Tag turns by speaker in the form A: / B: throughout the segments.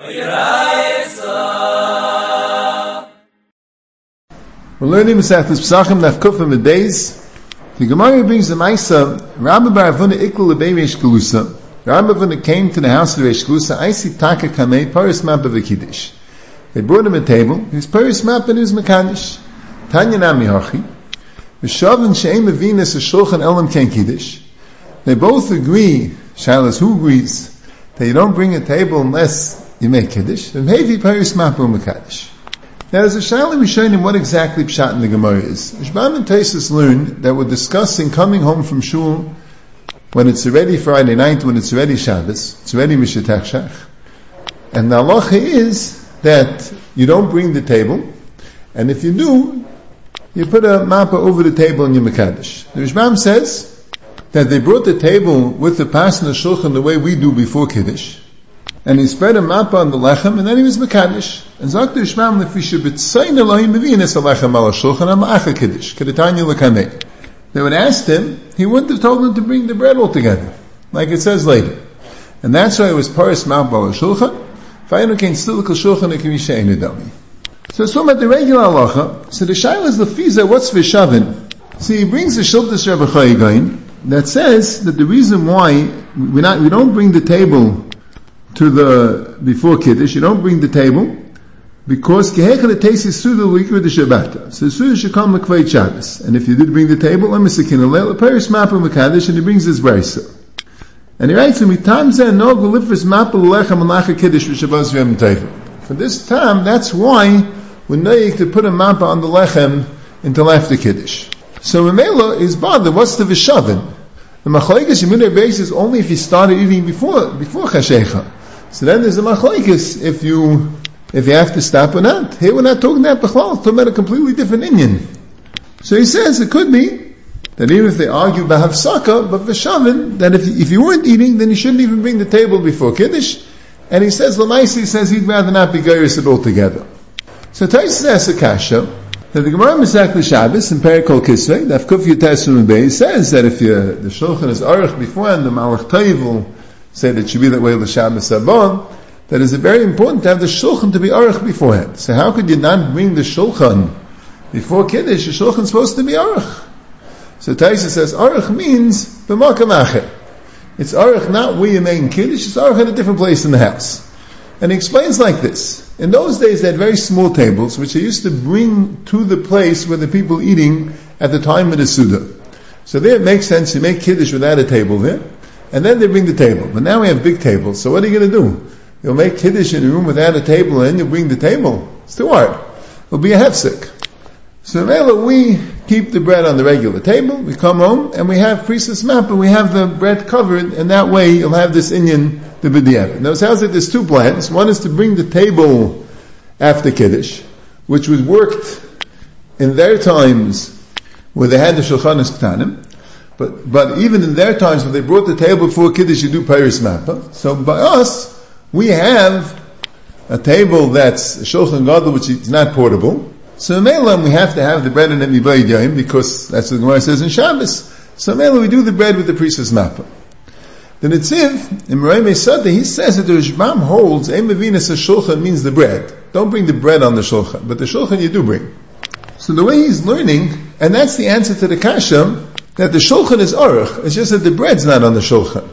A: We're learning Masechtas Pesachim Daf Kufim Days. The Gemara brings the Maisa. Rabbi bar Avuna ikla lebei Reish Galusa. Rabbi Avuna came to the house of Reish Galusa. Aisi taka kamei paris map of a kiddush. They brought him a table. His paris map and his mekanish. Tanya nami hachi. V'shavin she'em avinas a shulchan elam ken kiddush. They both agree. Shalas, who agrees that you don't bring a table unless you make kiddush? And hevi paris map or mekanish. Now, there's a Shaila Rishonim what exactly Pshat in the Gemara is. Rishbam and Taisus learned that we're discussing coming home from shul when it's already Friday night, when it's already Shabbos, it's already Mishatach Shach. And the halacha is that you don't bring the table, and if you do, you put a mappa over the table in your Mekadesh. The Rishbam says that they brought the table with the pas and the shulchan the way we do before Kiddush, and he spread a mappa on the lechem, and then he was Mekadesh. And Zok the Rishbam lefisha b'tzayin Elohim mevinas lechem al shulchan am acha kiddush kedetanya lekanei. They would ask him, he wouldn't have told them to bring the bread altogether, like it says later. And that's why it was paris mappa al shulchan. Vayinu kein stilik al shulchan ekamisha enedami. So it's talking about the regular halacha. So the shaila is lefiza. What's v'shavin? See, he brings the shiltas Rebbe Chayigain that says that the reason why we don't bring the table to the before kiddush, you don't bring the table because kehechel tesis suda likra de Shabbat. So suda should come l'kvei Shabbos. And if you did bring the table, emisakin alel paris mappa mekadesh, and he brings his brisa. And he writes, "Mitam zeh no golifres mappa lechem alacha kiddush v'shabbos v'yom teivel." For this time, that's why we're noyik to put a mappa on the lechem until after kiddush. So Memela is bothered. What's the v'shavin? The machlokes yemunei beis is only if you started eating before chashecha. So then there's a machlokes if you have to stop or not. Here we're not talking that b'chlal, we're talking about a completely different inyan. So he says it could be that even if they argue b'hafsaka, but v'shavin, that if you weren't eating, then you shouldn't even bring the table before kiddush. And he says, Lamaisi says he'd rather not be geiris it altogether. So Taisus asks a kasha, that the Gemara Masechta Shabbos in Perikol Kisvei, Daf Kuf Yutes Bey, says that if the shulchan is aruch beforehand, the Malach Toiv will say that it should be that way the Shabbos Abon, that is very important to have the shulchan to be aruch beforehand. So how could you not bring the shulchan before Kiddush? The shulchan is supposed to be aruch. So Taisus says aruch means b'makam acher. It's aruch not where you're making Kiddush, it's aruch in a different place in the house. And he explains like this. In those days they had very small tables which they used to bring to the place where the people eating at the time of the Suda. So there it makes sense, you make Kiddush without a table there, and then they bring the table. But now we have big tables, so what are you going to do? You'll make Kiddush in a room without a table and then you'll bring the table. It's too hard. It'll be a hefsek. So now we keep the bread on the regular table, we come home and we have priestess map and we have the bread covered, and that way you'll have this inyan the b'diavad. Now it sounds like there's two plans. One is to bring the table after Kiddush, which was worked in their times where they had the Shulchan Ketanim, but even in their times when they brought the table before Kiddush, you do Peiris Mappa. So by us, we have a table that's a Shulchan Gadol, which is not portable. So in Meilam, we have to have the bread in Emibayid Yayim, because that's what the Gemara says in Shabbos. So in Meilam, we do the bread with the priestess Mappa. The Netziv, in Merei Mesada, he says that the Rishbam holds, Ein Mevinas HaShulchan means the bread. Don't bring the bread on the Shulchan, but the Shulchan you do bring. So the way he's learning, and that's the answer to the Kasha, that the Shulchan is Aruch, it's just that the bread's not on the Shulchan.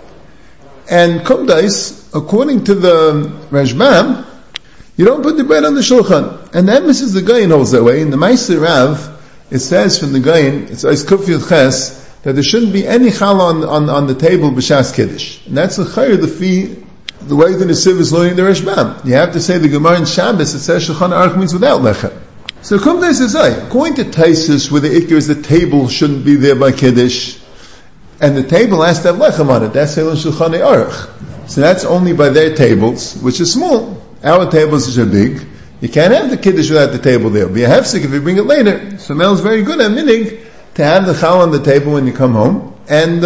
A: And Kumdais, according to the Rashbam, you don't put the bread on the Shulchan. And the emphasis the Gaon holds that way. In the Meiser Rav, it says from the Gaon, it's Kuf Yud Ches, that there shouldn't be any challah on the table b'shas kiddush, and that's the chayr the way the Nesiv is learning the Rashbam. You have to say the Gemara in Shabbos. It says Shulchan Aruch means without lechem. So Kumdei says, according to Taisus, where the ikr is the table shouldn't be there by kiddush, and the table has to have lechem on it. That's Shulchan Aruch. So that's only by their tables, which is small. Our tables are big. You can't have the kiddush without the table there. Be a hefsek if you bring it later. So Mel is very good at minig to have the challah on the table when you come home, and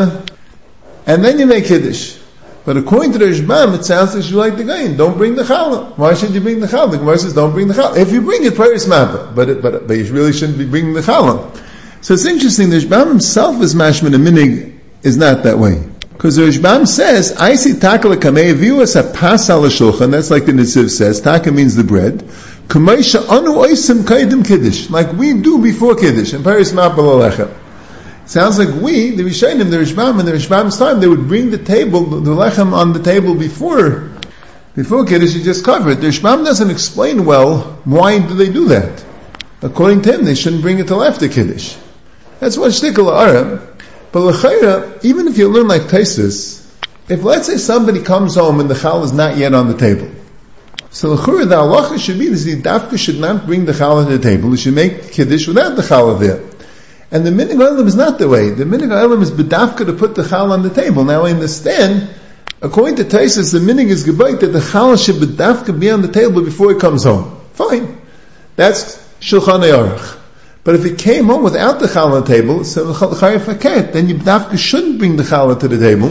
A: then you make kiddush. But according to the Rishbam, it sounds like you like the Gaon. Don't bring the challah. Why should you bring the challah? The Gemara says don't bring the challah. If you bring it, Peiris Mappa, but you really shouldn't be bringing the challah. So it's interesting. The Rishbam himself is mashman and minig is not that way. Because the Rishbam says, I see takala kamei viu as a pas al shulchan. That's like the Nitziv says. Taka means the bread. Kamaisha anu oisim kaidim kiddush, like we do before kiddush. And Paris mapal alecha. Sounds like we, the Rishonim, the Rishbam, in the Rishbam's time, they would bring the table, the lechem on the table before kiddush. You just cover it. The Rishbam doesn't explain well why do they do that. According to him, they shouldn't bring it till after kiddush. That's one shtickle ara. But l'chayra, even if you learn like Taisus, if let's say somebody comes home and the chal is not yet on the table, so l'chayra the halacha should be that the dafka should not bring the chal to the table. He should make kiddush without the chal there. And the minhag ha'olam is not the way. The minhag ha'olam is bedafka to put the chal on the table. Now I understand, according to Taisus, the minhag is gebayt that the chal should bedafka be on the table before he comes home. Fine, that's Shulchan Aruch. But if he came home without the challah on the table, so then you dafka shouldn't bring the challah to the table.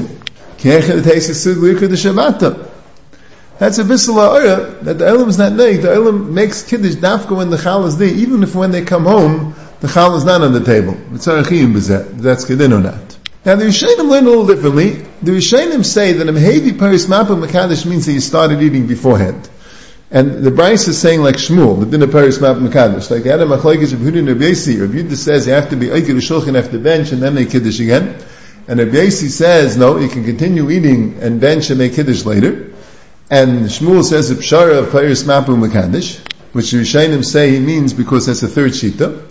A: That's a bissel ha'ara, that the Olam is not neig. The Olam makes kiddush dafka when the challah is there, even if when they come home, the challah is not on the table. That's kedin or not. Now the Rishonim learn a little differently. The Rishonim say that a mehevi paris mapa mekadosh means that you started eating beforehand. And the Bryce is saying like Shmuel, the dinner Paris Map Mekadosh. Like the Adam Machlekes of Yehuda and Rabbi Yossi. Rabbi Yehuda says you have to be Oiked Shulchan after bench and then make Kiddush again. And Rabbi Yossi says, no, you can continue eating and bench and make Kiddush later. And Shmuel says the Pshara of Paris Map Mekadosh, which the Rishonim say he means because that's a third Shita.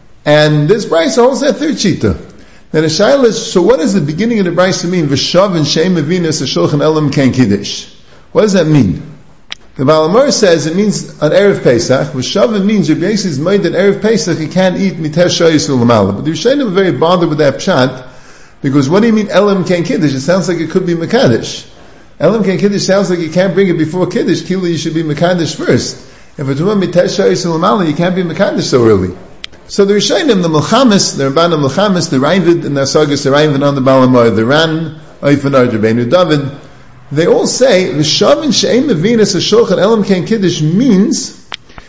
A: And this Bryce holds that third Shita. Then the Shaila is, so what does the beginning of the Bryce mean? V'shav and Shem Avinas Shulchan Elam Ken Kiddush. What does that mean? The Baal HaMaor says it means on Erev Pesach, which Shavim means Rabbi Yossi is made that Erev Pesach he can't eat miter shayis u'lamala. But the Rishonim are very bothered with that pshat, because what do you mean Elam Ken Kiddush? It sounds like it could be Mekadosh. Elam Ken Kiddush sounds like you can't bring it before Kiddush, Kila you should be Mekadosh first. If it's one miter shayis u'lamala, you can't be Mekadosh so early. So the Rishonim, the Melchamis, the Ramban of Melchamis, the Ravid, and the Asagas, the Ravid on the Baal HaMaor, the Ran, Oifanar, Rabbeinu David, they all say v'shavin she'ein mevinas ha'shulchan elam ken kiddush means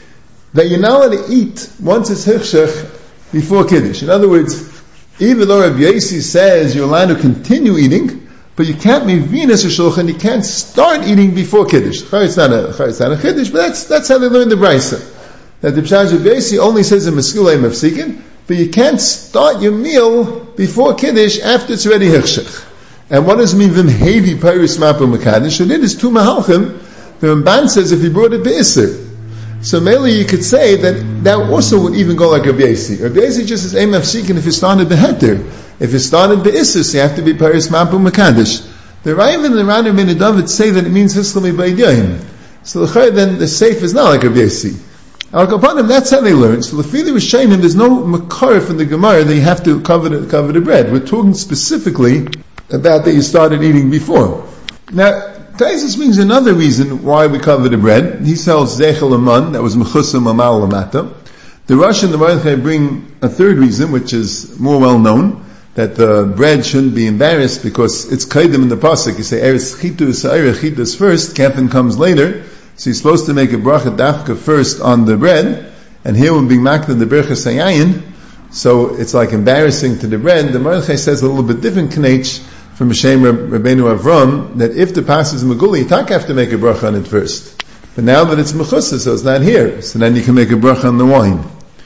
A: that you're not allowed to eat once it's hichshech before kiddush. In other words, even though Rabbi Yossi says you're allowed to continue eating, but you can't mevinas ha'shulchan, you can't start eating before kiddush. It's not a kiddush, but that's how they learn the brisa. That the Pshaj Rabbi Yossi only says a meskilei mafsikin, but you can't start your meal before kiddush after it's already hichshech. And what does it mean, v'mhevi peiris mapu mekadosh? And it is two mahalchim. The Ramban says if you brought it be'isr. So mainly you could say that also would even go like Rabbi Yossi. Rabbi Yossi just says, Eim afsikin if you started beheter. If you started be'isr, so you have to be peiris mapu mekadosh. The Rav and the Rana ben David say that it means hislami b'yadayim. So then the safe is not like Rabbi Yossi. Al-Kapanim, that's how they learn. So the Fili Rishonim, there's no makar from the Gemara that you have to cover the bread. We're talking specifically about that you started eating before. Now, Taisus brings another reason why we cover the bread. He sells Zechel Aman, that was Mechusam Amal Lamata. The Rosh and the Mordechai bring a third reason, which is more well known, that the bread shouldn't be embarrassed because it's Kaidim in the Pasuk. You say, Eretz Chitu Sa'ira Chitus first, Kefin comes later. So you're supposed to make a bracha dafka first on the bread, and here we're being maked in the Berachas Hayayin, so it's like embarrassing to the bread. The Mordechai says a little bit different knech from Hashem Rabbeinu Avram, that if the pas is Megula, you don't have to make a bracha on it first. But now that it's Mechusa, so it's not here, so then you can make a bracha on the wine.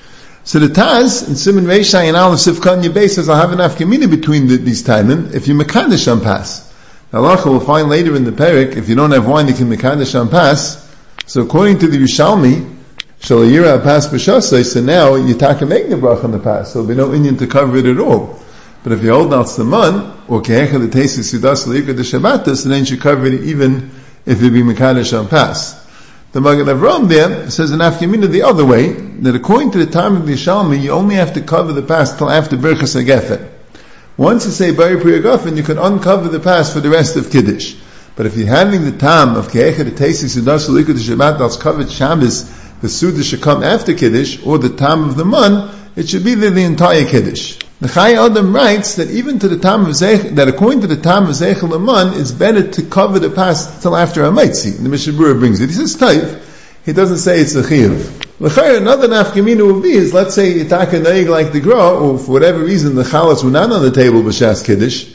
A: So the Taz, in Siman Reishai and Aleph Sivkan Yebei says, I'll have an afkamina between these timing, if you mekadesh on pas. Halacha will find later in the Perek, if you don't have wine, you can mekadesh on pas. So according to the Yerushalmi, Shalayira pas b'shasai, so now you taka making a bracha on the pas, so there'll be no Indian to cover it at all. But if you hold out Saman, or Kehecha the taste of Sudas L'Yikah the Shabbat, so then you should cover it even if it be mekadesh on pas. The Magen Avraham there says an afkamina the other way, that according to the time of the Yerushalmi, you only have to cover the pas till after Berachas HaGefen. Once you say Bari Pri HaGefen, you can uncover the pas for the rest of Kiddush. But if you're having the time of Kehecha the taste of Sudas L'Yikah the Shabbat that's covered Shabbos, the Suda should come after Kiddush, or the time of the Man, it should be there the entire Kiddush. The Chai Adam writes that even to the time of that according to the time of Zeichel Aman, it's better to cover the pas till after Hamaitzi. The Mishnah Berurah brings it. He says Taif. He doesn't say it's a chiyuv. L'chayr, another nafkamina will be is, let's say Yitaka Naig like the Gra, or for whatever reason the chalas were not on the table b'shas Kiddush,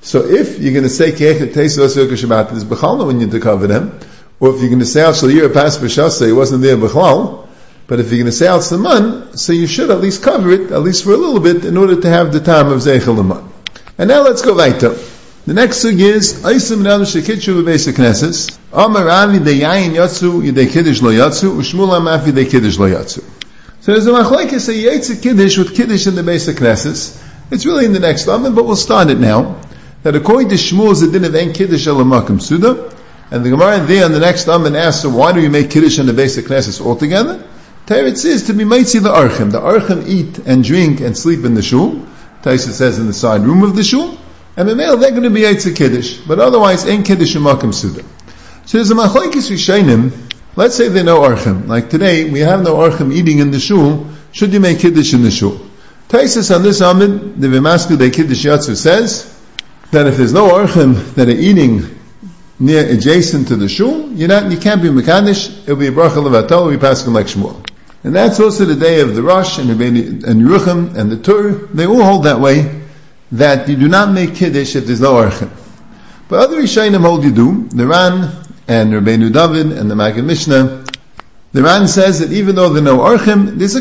A: So if you're going to say Keichet Teisa Osir Shabbat, there's B'chalna when you to cover them, or if you're going to say Al Shalir Pas B'Shasa, it wasn't there B'chlal, but if you're going to say Al Saman, so you should at least cover it, at least for a little bit, in order to have the time of Zeichel Laman. And now let's go weiter. The next sug is Oisim Nadu Shekitshu B'Beis HaKnesses Amar Ravi De Yayin Yatsu Yidei Kiddush Lo Yatsu Ushmul Amaf Yidei Kiddush Lo Yatsu. So there's a machlokes a Yaitze Kiddush with Kiddush in the Beis HaKnesses. It's really in the next Amid, but we'll start it now. That according to Shmuel, the din of Ein Kiddush Ela Makom Suda, and the Gemara there on the next Amid asks, so why do you make Kiddush in the Beis HaKnesses altogether? Teretz says to be Meitzi the Archim. The Archim eat and drink and sleep in the shul. Taisa says in the side room of the shul. And the male, they're going to be Yaitze Kiddush. But otherwise, Ein Kiddush Ela Makom Suda. So there's a machlokes Rishonim. Let's say there are no Archim. Like today, we have no Archim eating in the shul. Should you make Kiddush in the shul? Taisus on this Amid, the V'masku de Kiddush Yatsu says that if there's no Archim that are eating near adjacent to the shul, you can't be Mekadesh, it'll be a Bracha Levatel, we pass like Shmuel. And that's also the day of the Rosh and Yeruchim and the Tur. They all hold that way, that you do not make Kiddush if there's no Archim. But other Rishonim hold you do. The Ran and Rabbeinu David and the Maggid Mishnah. The Ran says that even though there are no Archim, there's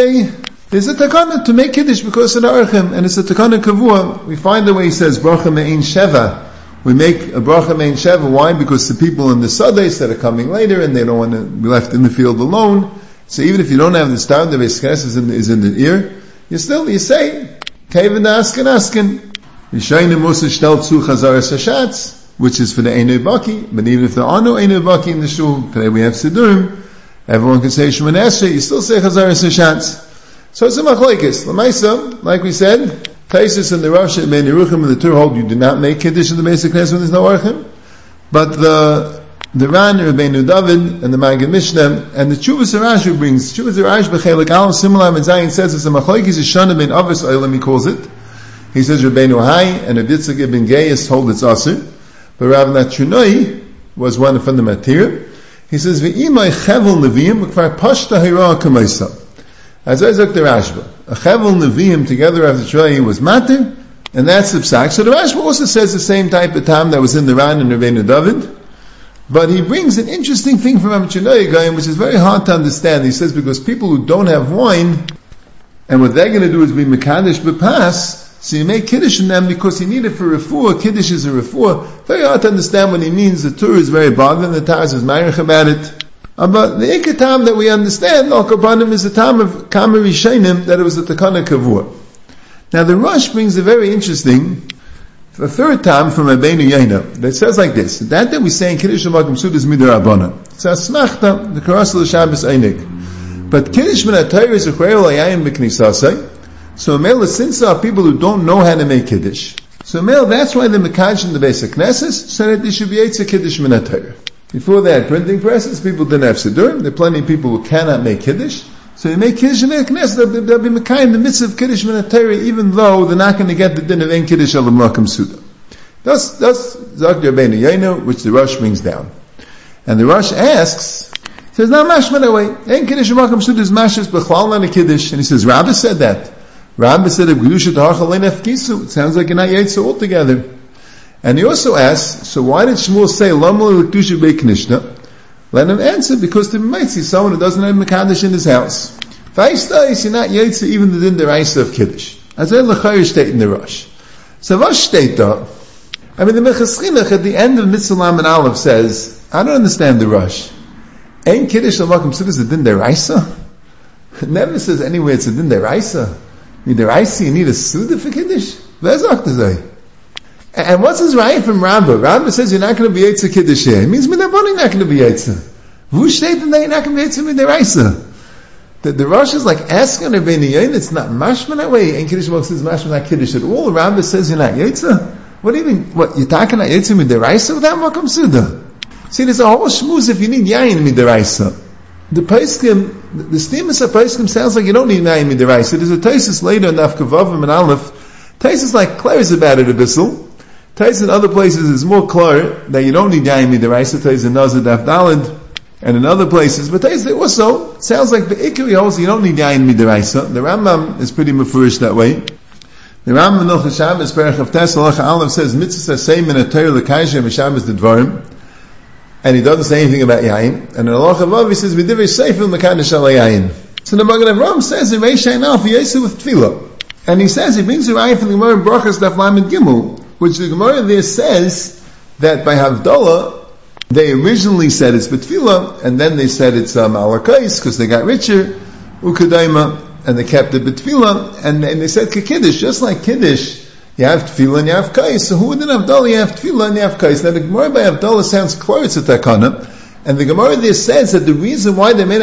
A: a takana to make Kiddush because of the Archim, and it's a takana kavua. We find the way he says, Bracha Me'in Sheva. We make a Bracha Me'in Sheva. Why? Because the people in the Sades that are coming later, and they don't want to be left in the field alone. So even if you don't have the star, the Beis HaKnesses is in the ear, you say, Kevin Asken. Yishayim Musa Shtel Tzu Chazar Sashatz, which is for the Einoi Baki, but even if there are no Einoi Baki in the shul, today we have Sidurim, everyone can say Shemoneh Esrei, you still say Chazar Sashatz. So it's a machlokes. L'maisa, like we said, Taisus and the Rosh and Yeruchim and the Tur hold you do not make Kiddush in the Beis HaKnesses when there's no Archim, but the Ran, Rabbeinu David, and the Maggid Mishnah, and the Chuvas Arash brings, Chuvas Arash B'chelik Aleph, similar Medzayin says it's a machlokes, is Shana ben Avos Olam, he calls it. He says Rabbeinu Hai and Rav Yitzchak ibn Geyes hold its Asr, but Rav Nachshunoi was one from the Matir. He says V'imay Chevel Neviim Kvar Pashta Hira Kamaisa. As I said the Rashba, a Chevel Neviim together after Shoi was Matir, and that's the Psak. So the Rashba also says the same type of time that was in the Ran and Rabbeinu David, but he brings an interesting thing from Rav Nachshunoi, which is very hard to understand. He says because people who don't have wine, and what they're going to do is be Mekadesh B'pas, so you make Kiddush in them because you need it for refuah. Kiddush is a refuah. Very hard to understand what he means. The Tur is very bothered, the Taz is marich about it. But the Ikka Tam that we understand, Al Kabanim, is the Tam of Kamer Rishonim, that it was a Takana Kavua. Now the Rosh brings a very interesting, the third Tam from Rabbeinu Yaina, that says like this, that we say in Kiddush L'Makom Suda is Midar Abana. It's a Smachta, the Karasal Shabbos Einig. But Kiddush Min HaTorah is a Chayel Ayayim B'Knisasai. So Mela, since there are people who don't know how to make Kiddush, so Mela, that's why the Mekadesh in the Beis HaKnesses said that there should be Eitzah Kiddush Min HaTorah. Before they had printing presses, people didn't have Siddur. There are plenty of people who cannot make Kiddush. So they make Kiddush in the Knesset, they'll be Mekayim the mitzvah of Kiddush Min HaTorah, even though they're not going to get the din of Ein Kiddush Ela Makom Suda. That's Zak Rabbeinu Yaina, which the Rosh brings down. And the Rosh asks, he says, not mashma that way. Ein Kiddush Ela Makom Suda is mashas b'chlal not a Kiddush. And he says, Rabbah said that. Rabbah said, it sounds like you're not Yaitza altogether. And he also asks, so why did Shmuel say, Lamul L'Kedusha B'Knishna? Let him answer, because there might see someone who doesn't have Mekadesh in his house. V'aistais, you're not Yaitza even the din deraisa of Kiddush. As I l'chayr state in the Rosh. So Rosh state though, the Mechas Chinuch at the end of Mitzvah and Aleph says, I don't understand the Rosh. Ain't Kiddush L'Makom Suda is a din deraisa? It never says anywhere it's a din deraisa. You need a Suda for Kiddush? And what's his right from Rabbah? Rabbah says you're not going to be Yaitza Kiddush here. It means Midaboni not going to be Yaitza. Who stated that you're not going to be Yaitza Midaraisa? The Rosh is like asking Rabbeinu Yain, it's not mashma that way. And Kiddush says mashma not Kiddush at all. Rabbah says you're not Yaitza. What do you mean? What, you're talking about Yaitza Midaraisa without Makam Suda? See, there's a whole shmuz if you need Yain Midaraisa. The Paiskim, the Stemus of Paiskim sounds like you don't need Yain Midaraisa. There's a Taisus later in Afkavavim and Aleph. Taisus like clears about it a bissel. Taisus in other places is more clear that you don't need Yain Midaraisa. Taisus in Nazir Daf Daled and in other places. But Taisus also sounds like the Ikari holds you don't need Yain Midaraisa. The Rambam is pretty mafurish that way. The Rambam Menachos Shabbos Perek of Tes Halacha Aleph says mitzvahs same in a Torah l'kaisha v'Shabbos the dvarim, and he doesn't say anything about yayin. And in Halacha Vav he says v'divrei seifel mekadosh al yayin. So the Magen Avraham says in Reish Ayin Alef Yosef with tefillah, and he says he brings a raya from the Gemara in Brachos Daf Lamed Gimel, which the Gemara there says that by Havdalah they originally said it's betfilah, and then they said it's malakais because they got richer, ukadaima, and they kept it betfilah, and they said kiddush, just like kiddush, you have tefillah and you have kais. So who did Havdalah? You have tefillah and you have kais. Now the Gemara by Havdalah sounds close to takana, and the Gemara there says that the reason why they made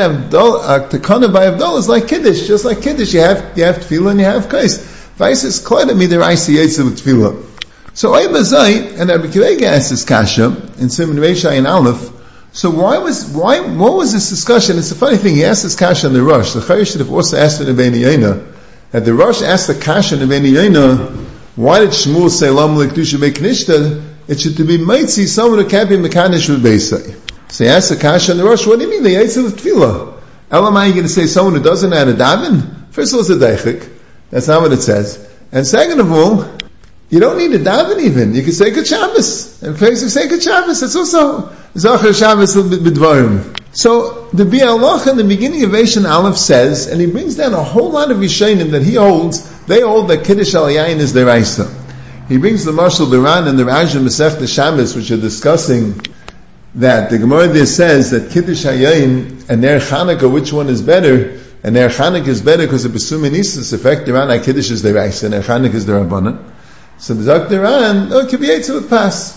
A: takana by Havdalah is like kiddush, just like kiddush, you have tefillah and you have kais. Vice is clear to me the raisi yetzer with tefillah. So Oibazai and Rabbi Kiva asked this kasha in Siman Reish Ayin Aleph. So what was this discussion? It's a funny thing. He asked this kasha in the Rosh. The Chayyim should have also asked it in Bnei Yaina. At the Rosh asked the kasha in Bnei Yaina, why did Shmuel say Lam Lekdusha Beiknishta? It should be Maitzi, someone who can't be Mekadosh with Beisai. So he asked the kasha in the Rosh, what do you mean the Yetzer with Tefillah? Elam, are you going to say someone who doesn't know how to daven? First of all, it's a deichik. That's not what it says. And second of all, you don't need to daven even. You can say Good Shabbos. And if you say Good Shabbos, it's also Zachar Shabbos B'dvarim. So the Bi'alach in the beginning of Eishan Aleph says, and he brings down a whole lot of Yishayim that they hold that Kiddush al Yayin is their Raisa. He brings the Marshal Duran and the Raj and Masech Shabbos, which are discussing that the Gemara there says that Kiddush al Yayin and Ner Chanukah, which one is better? And Ner Chanukah is better because of Besum Isis effect. Duran Kiddush is their Raisa, and Ner Chanukah is their Rabbanan. So the Dr. Ran, it could be Yetzer with Pas.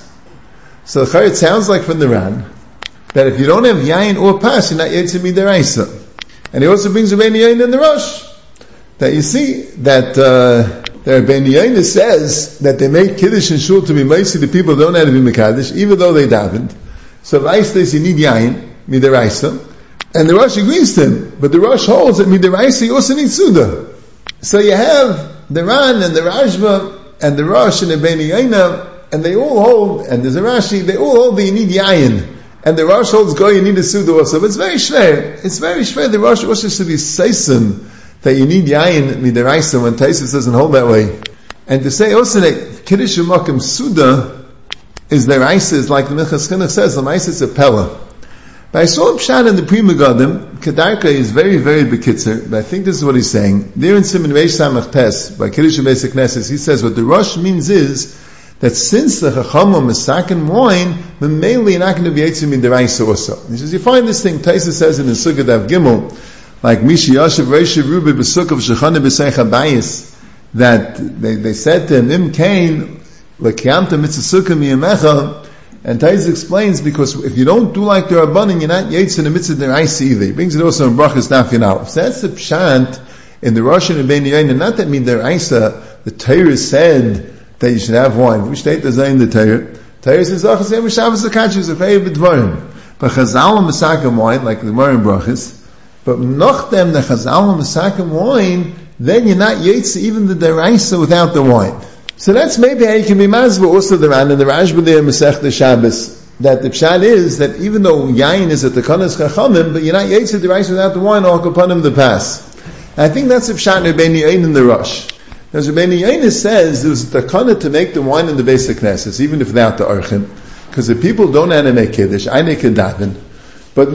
A: So it sounds like from the Ran that if you don't have Yayin or Pas, you're not Yetzer Midaraisa. And he also brings Rabbeinu Yain in the Rosh. That you see that Rabbeinu Yain says that they make Kiddush and Shul to be Maisi, the people don't have to be Mekadosh, even though they davened. So Rice says you need Yayin, Midaraisa. And the Rosh agrees to him. But the Rosh holds that Midaraisa you also need Suda. So you have the Ran and the Rashba and the Rosh and the Bnei Yaina, and they all hold, and there's a Rashi, they all hold that you need Yayin. And the Rosh holds go, you need a Suda also. But it's very schwer. It's very schwer. The Rosh also should be Seisim, that you need Yayin, Midaraisa, when Taisus doesn't hold that way. And to say also that Kiddush U'Makom Suda is the Raisa, is like the Minchas Chinuch says, the Raisa is a Pella. But I saw a Pshat in the Pri Megadim, Kedarka is very, very bekitzer, but I think this is what he's saying. There in Siman Reish Samach Tes, by Kiddush Basic Knesses, he says what the Rosh means is that since the Chachamim is sakin wine, then mainly you're not going to be Yetzer Midaraisa also. He says, you find this thing, Taisa says in the Sukkah Dav Gimel, like Mishi Yashav Reish Rubi B'Sukkah V'Shechana B'Seich HaBayis, that they said to him, Im Kain, L'Kiyamta Mitzvah Sukkah Miyamecha, and Taisa explains because if you don't do like the Rabbanim, you're not Yetzer in the Mitzvah Deraisa either. He brings it also in Brachas Daf Yud Aleph. So that's the Pshat in the Rosh and Bnei Yaina. Not that mean Deraisa, the Torah said that you should have wine. Which state does that in the Torah? Torah says, Achas Yom Shabbos HaKadosh is a feiv b'dvarim. But Chazal Masakim wine, like the Gemara in Brachas, but Nochdem the Chazal Masakim wine, then you're not Yetzer even the Deraisa without the wine. So that's maybe how you can be mazba also the Ran and the Rashba there in Masech Shabbos. That the pshat is that even though yayin is at the Kanas Chachamim, but you're not Yetzer the rice without the wine or Kapanim the pass. And I think that's the pshat in Rabbeinu Yain in the Rosh. As Rabbeinu Yain says, there's a takana to make the wine in the basic Knesses, even if without the Archim, because the people don't know how to make Kiddush. I make a daven. But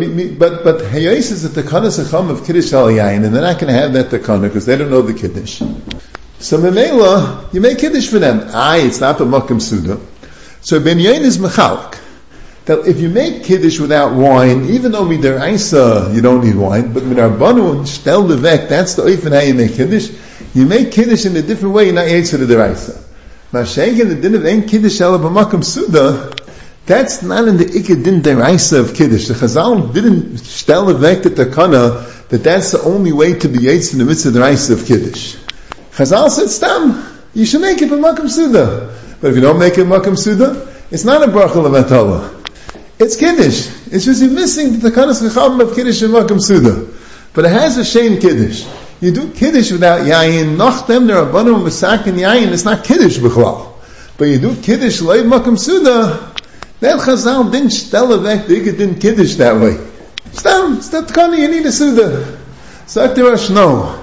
A: Hayos is at the Kanas Chacham of Kiddush al Yain, and they're not going to have that takana because they don't know the Kiddush. So Memela, you make Kiddush for them. It's not the Makom Suda. So Rabbeinu Yain is Mechalik. That if you make Kiddush without wine, even though Midaraisa you don't need wine, but Midarbanu, Shtel Levek, that's the Oifen how you make Kiddush. You make Kiddush in a different way, you're not Yetzer the Deraisa. Mashenken, the din of Ein Kiddush Ela B'Makom Suda, that's not in the Iked Din Deraisa of Kiddush. The Chazal didn't Shtel Levek the Takana, that that's the only way to be Yetzer in the Mitzvah Deraisa of Kiddush. Chazal said, Stam, you should make it B'Makom Suda. But if you don't make it B'Makom Suda, it's not a bracha levatala. It's Kiddush. It's just you're missing the Kanas Chachamim of Kiddush and Makom Suda. But it has a shame Kiddush. You do Kiddush without Yayin, Nachtem, the Rabbanim, Masak, and Yayin, it's not Kiddush B'chlal. But you do Kiddush, Leiv Makom Suda, that Chazal didn't shtell avek, they didn't Kiddush that way. Stam, it's not Tkani, you need a Suda. So after Rosh, no.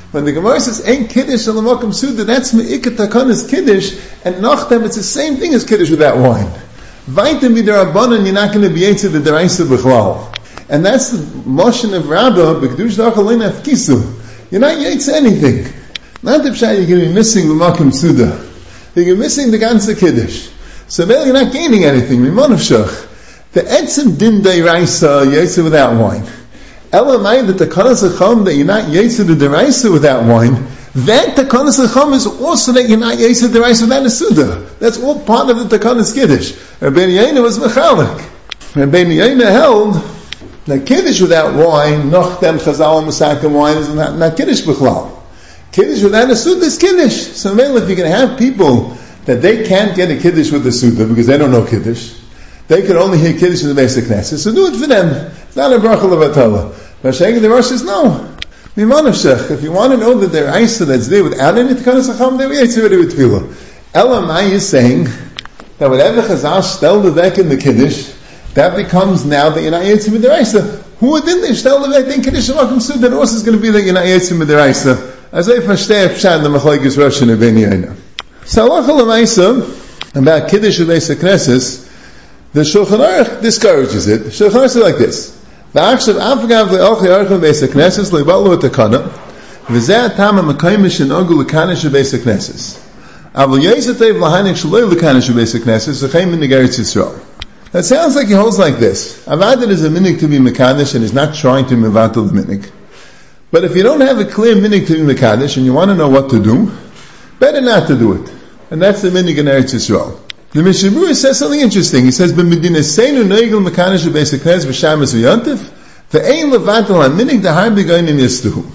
A: When the Gemara says, ain't Kiddush Alamakum Suda, that's Me'ikat Takanas Kiddush, and Nachtem, it's the same thing as Kiddush with that wine. Vaitim B'Darabanan, you're not going to be Yetzer the Deraisa B'chlal. And that's the motion of Rabbah, B'Kedush Da'achalin Afkisu. You're not Yetzer anything. Not the Pshat, you're going to be missing B'Makum Suda. You're missing the Ganze Kiddush. So then you're not gaining anything. Mimonavshach. The Etzim Din Deraisa, Yetzer without wine. Elamai, that the Takanas Acham, that you're not Yetzer the Deraisa without wine, that Takanas Acham is also that you're not Yetzer the Deraisa without a Suda. That's all part of the Takanas Kiddush. Rabbeinu Yoina was Mechalik. Rabbeinu Yoina held that Kiddush without wine, Nachtem Chazal Musakim wine, is not Kiddush B'chlal. Kiddush without a Suda is Kiddush. So mainly if you're going to have people that they can't get a Kiddush with the Suda because they don't know Kiddush, they can only hear Kiddush in the basic Knesset, so do it for them. It's not a bracha levatala. But Shaykh the Rosh says, no. Mimonavshach. If you want to know that their Isa that's there without any Takanas Acham, they were Yetzer with Tefillah. Elamai is saying that whatever Chazal stel the vek in the Kiddush, that becomes now that you're not Yetzer with their Isa. Who would then stel the vek in Kiddush Alamakum Suda, that also is going to be that you're not Yetzer with their Isa. As I fashteh pshat the Machlokes Rosh and Rabbeinu Yoina. So halacha l'maisa about Kiddush Beis HaKnesses, the Shulchan Aruch discourages it. The Shulchan Aruch says like this: "V'achshav afgav le'ochi aruch Beis HaKnesses le'balu etakana, v'zeh atam ha'makayim shenogu l'kanish Beis HaKnesses. Avol yizatev l'hanik shaloi l'kanish Beis HaKnesses v'chein min Eretz Yisrael." That sounds like he holds like this: Avad is a minig to be mekadesh and is not trying to mevatel the minig. But if you don't have a clear minig to be mekadesh and you want to know what to do, better not to do it. And that's the minig in Eretz Yisrael. The Mishnah Berurah says something interesting. He says, "B'medina seinu neigel mekadesh v'beis haknes v'shamas v'yontif v'ein levatel ha'minig dahar b'goynim yastuhu."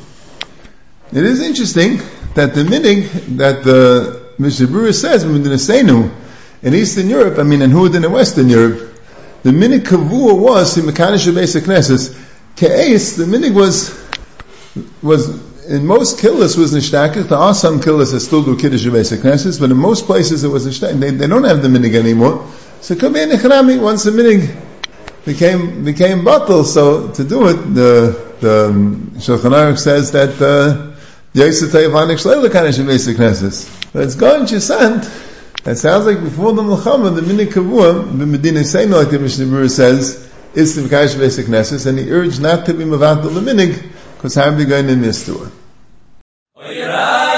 A: It is interesting that the minig that the Mishnah Berurah says, "B'medina seinu," in Eastern Europe, and Hud in Western Europe, the minig kavua was in mekadesh v'beis haknes. Ke'es, the minig was in most killas was nishtakis. There are some killas that still do Kiddush Beis HaKnesses, but in most places it was nishtakis. They don't have the minig anymore. So it could be a nichrami once the minig became bottle. So to do it, the Shulchan Aruch says that Yosef Teivanik Shleila Kiddush Beis HaKnesses. But it's going Chisant. That sounds like before the Melchama, the minig kavua, the Medina Seinu, like the Mishnah Berurah says, is the Kiddush Beis HaKnesses, and he urged not to be mevatel the minig, because how are we going in this to it?